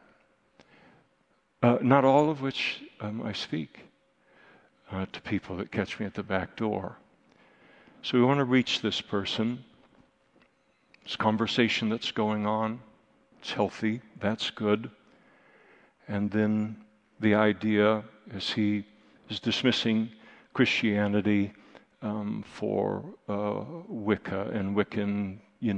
not all of which I speak to people that catch me at the back door. So we want to reach this person. This conversation that's going on, it's healthy, that's good. And then the idea, as he is dismissing Christianity, for Wicca and Wiccan,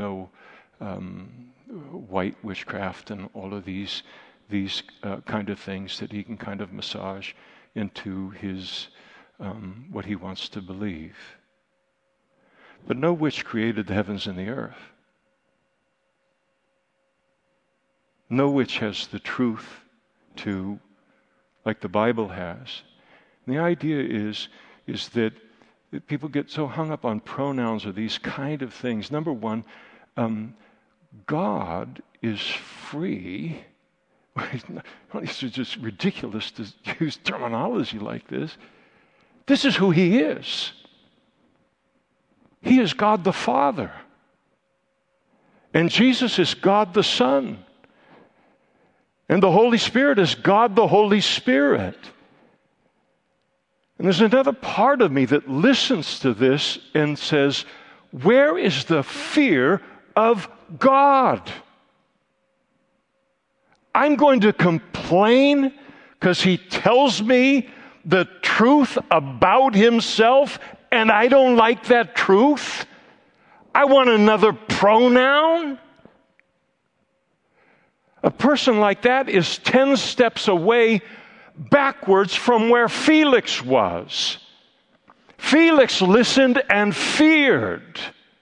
white witchcraft and all of these kind of things that he can kind of massage into his what he wants to believe. But no witch created the heavens and the earth. No witch has the truth like the Bible has. And the idea is that people get so hung up on pronouns or these kind of things. Number one, God is free. It's just ridiculous to use terminology like this. This is who he is. He is God the Father. And Jesus is God the Son. And the Holy Spirit is God the Holy Spirit. And there's another part of me that listens to this and says, where is the fear of God? I'm going to complain because he tells me the truth about himself and I don't like that truth? I want another pronoun? A person like that is 10 steps away backwards from where Felix was. Felix listened and feared.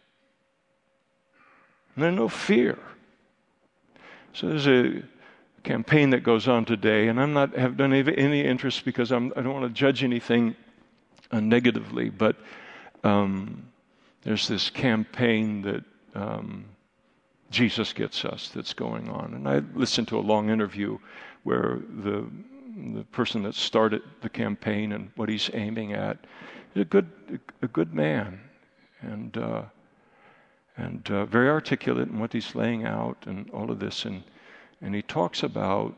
And there's no fear. So there's a campaign that goes on today, and I'm not have done any interest because I don't want to judge anything negatively, but there's this campaign that Jesus Gets Us that's going on. And I listened to a long interview where the person that started the campaign and what he's aiming at is a good man and very articulate in what he's laying out and all of this, and he talks about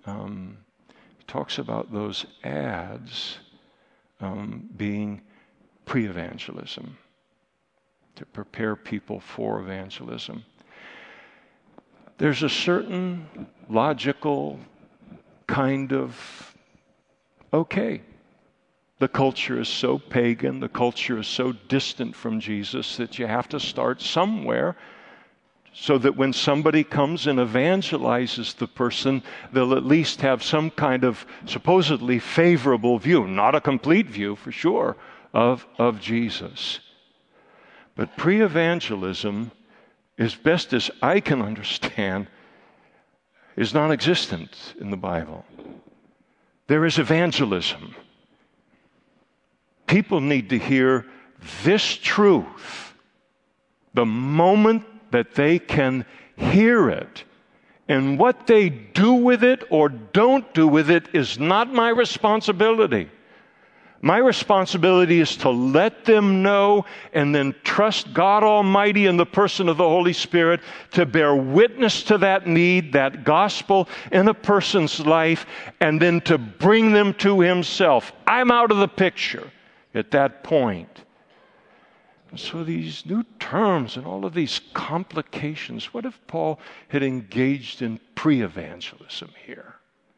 those ads being pre-evangelism, to prepare people for evangelism. There's a certain logical kind of, okay, the culture is so pagan, the culture is so distant from Jesus that you have to start somewhere so that when somebody comes and evangelizes the person, they'll at least have some kind of supposedly favorable view, not a complete view for sure, of Jesus. But pre-evangelism, as best as I can understand, is non-existent in the Bible. There is evangelism. People need to hear this truth the moment that they can hear it. And what they do with it or don't do with it is not my responsibility. My responsibility is to let them know and then trust God Almighty in the person of the Holy Spirit to bear witness to that need, that gospel in a person's life, and then to bring them to Himself. I'm out of the picture at that point. And so these new terms and all of these complications, what if Paul had engaged in pre-evangelism here?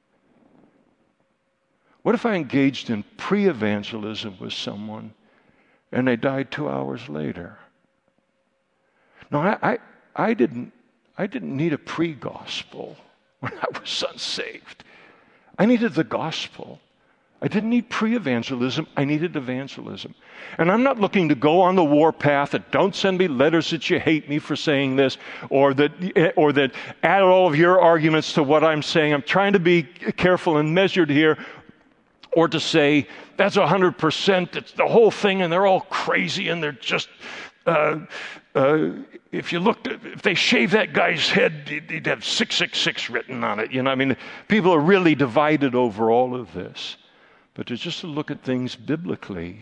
What if I engaged in pre-evangelism with someone and they died 2 hours later? No, I didn't need a pre-gospel when I was unsaved. I needed the gospel. I didn't need pre-evangelism. I needed evangelism. And I'm not looking to go on the warpath that don't send me letters that you hate me for saying this, or that add all of your arguments to what I'm saying. I'm trying to be careful and measured here. Or to say, that's 100%, it's the whole thing, and they're all crazy, and they're just, if they shave that guy's head, he'd have 666 written on it. People are really divided over all of this. But just to look at things biblically,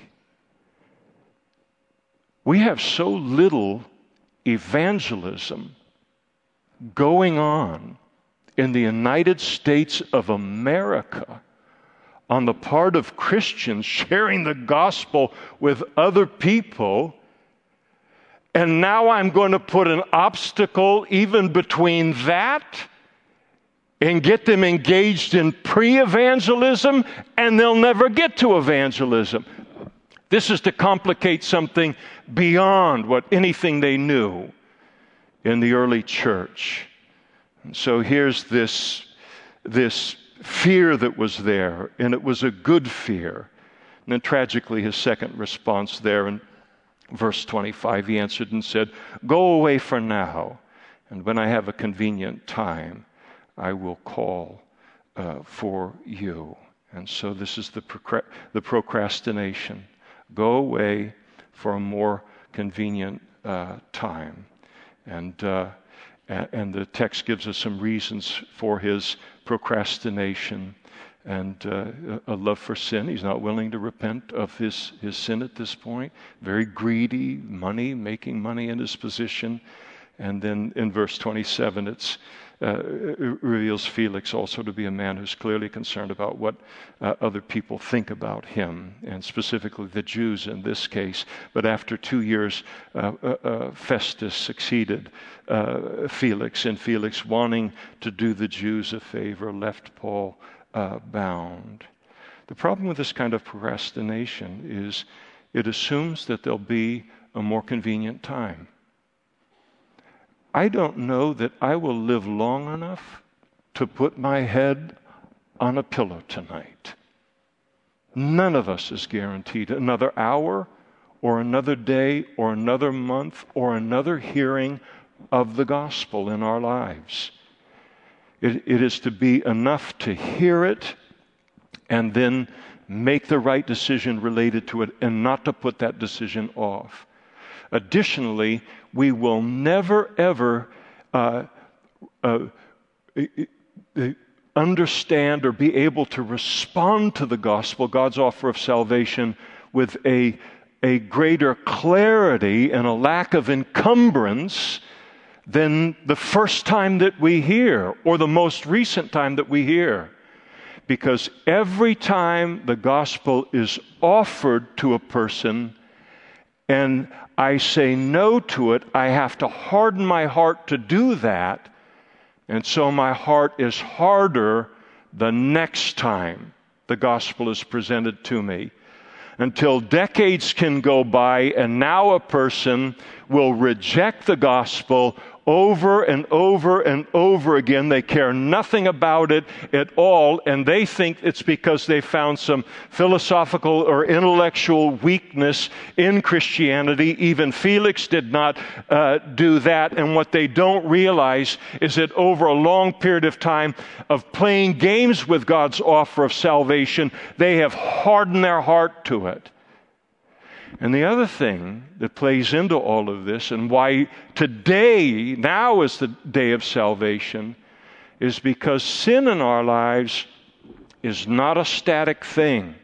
we have so little evangelism going on in the United States of America on the part of Christians sharing the gospel with other people, and now I'm going to put an obstacle even between that and get them engaged in pre-evangelism, and they'll never get to evangelism. This is to complicate something beyond what anything they knew in the early church. And so here's this fear that was there, and it was a good fear. And then tragically, his second response there in verse 25, he answered and said, "Go away for now, and when I have a convenient time, I will call for you." And so this is the procrastination. Go away for a more convenient time. And the text gives us some reasons for his procrastination and a love for sin. He's not willing to repent of his sin at this point. Very greedy, making money in his position. And then in verse 27, it reveals Felix also to be a man who's clearly concerned about what other people think about him, and specifically the Jews in this case. But after 2 years, Festus succeeded Felix, and Felix, wanting to do the Jews a favor, left Paul bound. The problem with this kind of procrastination is it assumes that there'll be a more convenient time. I don't know that I will live long enough to put my head on a pillow tonight. None of us is guaranteed another hour or another day or another month or another hearing of the gospel in our lives. It is to be enough to hear it and then make the right decision related to it and not to put that decision off. Additionally, we will never, ever understand or be able to respond to the gospel, God's offer of salvation, with a greater clarity and a lack of encumbrance than the first time that we hear or the most recent time that we hear. Because every time the gospel is offered to a person and I say no to it, I have to harden my heart to do that. And so my heart is harder the next time the gospel is presented to me. Until decades can go by, and now a person will reject the gospel over and over and over again. They care nothing about it at all, and they think it's because they found some philosophical or intellectual weakness in Christianity. Even Felix did not do that, and what they don't realize is that over a long period of time of playing games with God's offer of salvation, they have hardened their heart to it. And the other thing that plays into all of this, and why today, now is the day of salvation, is because sin in our lives is not a static thing.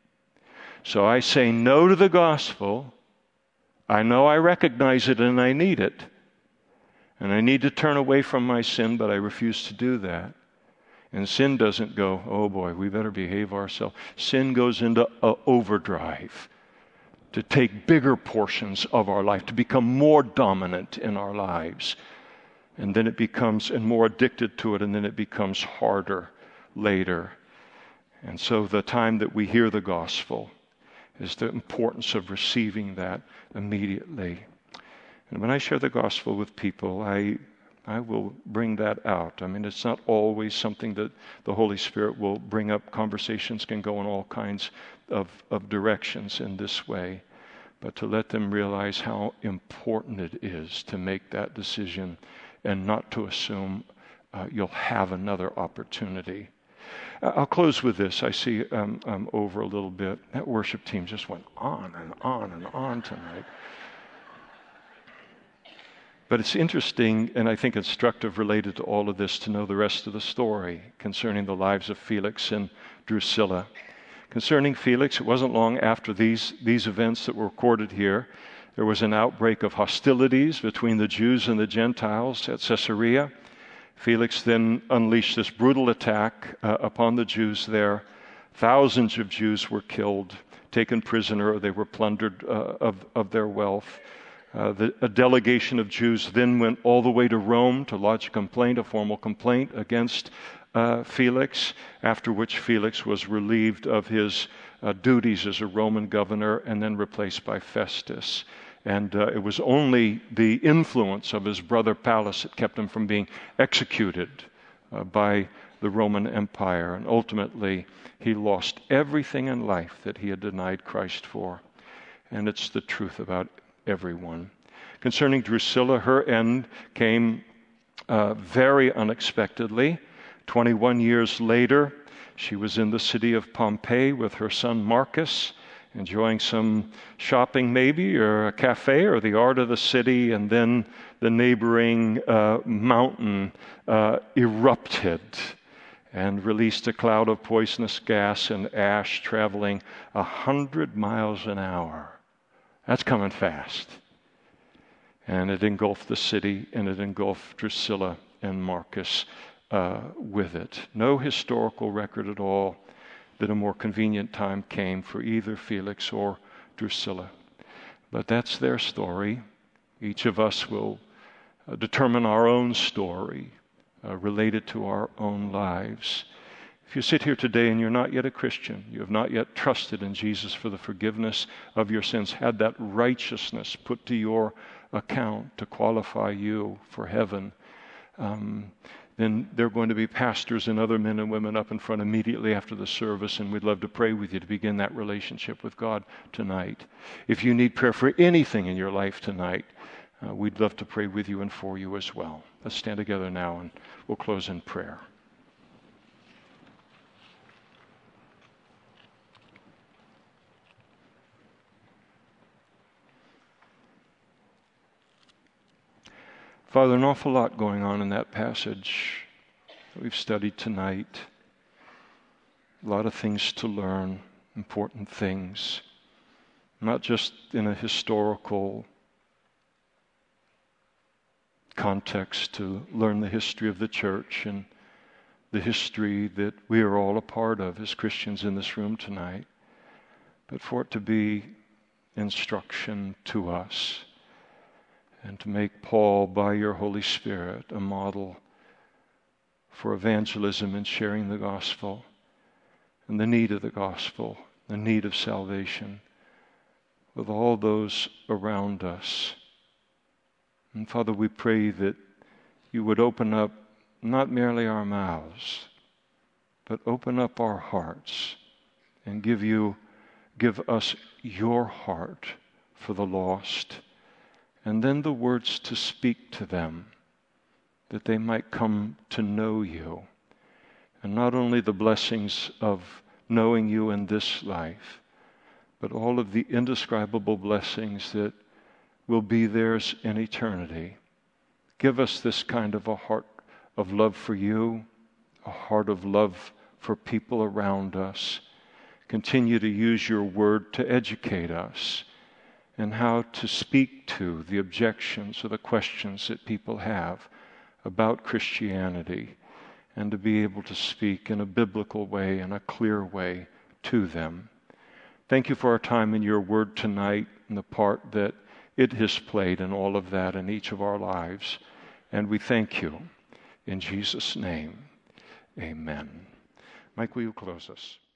So I say no to the gospel. I know I recognize it and I need it. And I need to turn away from my sin, but I refuse to do that. And sin doesn't go, oh boy, we better behave ourselves. Sin goes into overdrive, to take bigger portions of our life, to become more dominant in our lives. And then it becomes, and more addicted to it, and then it becomes harder later. And so the time that we hear the gospel is the importance of receiving that immediately. And when I share the gospel with people, I will bring that out. I mean, it's not always something that the Holy Spirit will bring up. Conversations can go in all kinds of directions in this way. But to let them realize how important it is to make that decision and not to assume you'll have another opportunity. I'll close with this. I see I'm over a little bit. That worship team just went on and on and on tonight. But it's interesting, and I think instructive related to all of this, to know the rest of the story concerning the lives of Felix and Drusilla. Concerning Felix, it wasn't long after these events that were recorded here. There was an outbreak of hostilities between the Jews and the Gentiles at Caesarea. Felix then unleashed this brutal attack upon the Jews there. Thousands of Jews were killed, taken prisoner, or they were plundered of their wealth. A delegation of Jews then went all the way to Rome to lodge a formal complaint against Felix, after which Felix was relieved of his duties as a Roman governor and then replaced by Festus. And it was only the influence of his brother Pallas that kept him from being executed by the Roman Empire. And ultimately, he lost everything in life that he had denied Christ for. And it's the truth about everyone. Concerning Drusilla, her end came very unexpectedly. 21 years later, she was in the city of Pompeii with her son Marcus, enjoying some shopping maybe, or a cafe, or the art of the city, and then the neighboring mountain erupted and released a cloud of poisonous gas and ash traveling 100 miles an hour. That's coming fast. And it engulfed the city, and it engulfed Drusilla and Marcus with it. No historical record at all that a more convenient time came for either Felix or Drusilla. But that's their story. Each of us will determine our own story related to our own lives. If you sit here today and you're not yet a Christian, you have not yet trusted in Jesus for the forgiveness of your sins, had that righteousness put to your account to qualify you for heaven, then there are going to be pastors and other men and women up in front immediately after the service, and we'd love to pray with you to begin that relationship with God tonight. If you need prayer for anything in your life tonight, we'd love to pray with you and for you as well. Let's stand together now, and we'll close in prayer. Father, an awful lot going on in that passage that we've studied tonight. A lot of things to learn, important things, not just in a historical context to learn the history of the church and the history that we are all a part of as Christians in this room tonight, but for it to be instruction to us, and to make Paul, by your Holy Spirit, a model for evangelism and sharing the gospel and the need of the gospel, the need of salvation with all those around us. And Father, we pray that you would open up not merely our mouths, but open up our hearts and give us your heart for the lost, and then the words to speak to them, that they might come to know you. And not only the blessings of knowing you in this life, but all of the indescribable blessings that will be theirs in eternity. Give us this kind of a heart of love for you, a heart of love for people around us. Continue to use your word to educate us and how to speak to the objections or the questions that people have about Christianity, and to be able to speak in a biblical way, in a clear way to them. Thank you for our time in your word tonight and the part that it has played in all of that in each of our lives. And we thank you. In Jesus' name, amen. Mike, will you close us?